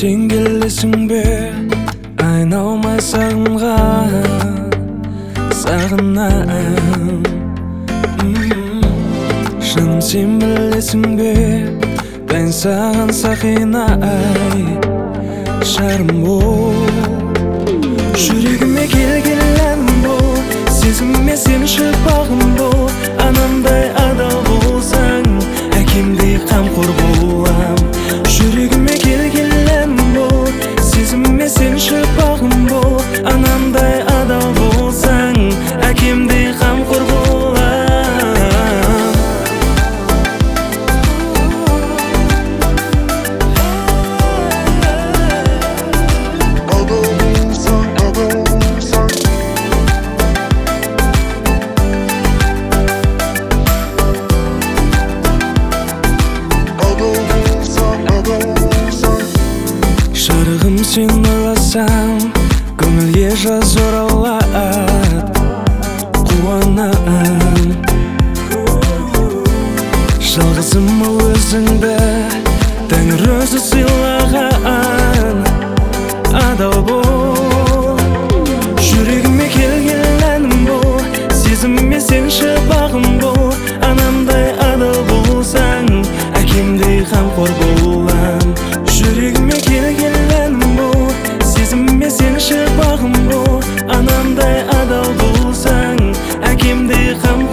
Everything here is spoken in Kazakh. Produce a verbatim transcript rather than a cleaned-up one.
Сен келесің бе айналмай сағынған сағынам. Жаным, сен білесің бе дайын саған сақина ай жарым бол. Жүрегіме келген әнім бол, сезіміме сен шықпағым бол. Анамдай адал болсаң, әкемдей қамқор болам. Жүрегіме келген әнім бол, сезіміме сен шықпағым бол. Анамдай адал болсаң, әкемдей қамқор болам. Жарығым, сен ойласам көңілге жаз оралады, қуанам. Жалғызым өзіңді Тәңір өзі сыйлаған, адал бол. Жүрегіме келген әнім бол, сезіміме сен шықпағым бол. Анамдай адал болсаң, әкемдей қамқор болам. Жүрегіме келген әнім бол, сезіміме сен шықпағым бол. Анамдай адал болсаң, әкемдей қамқор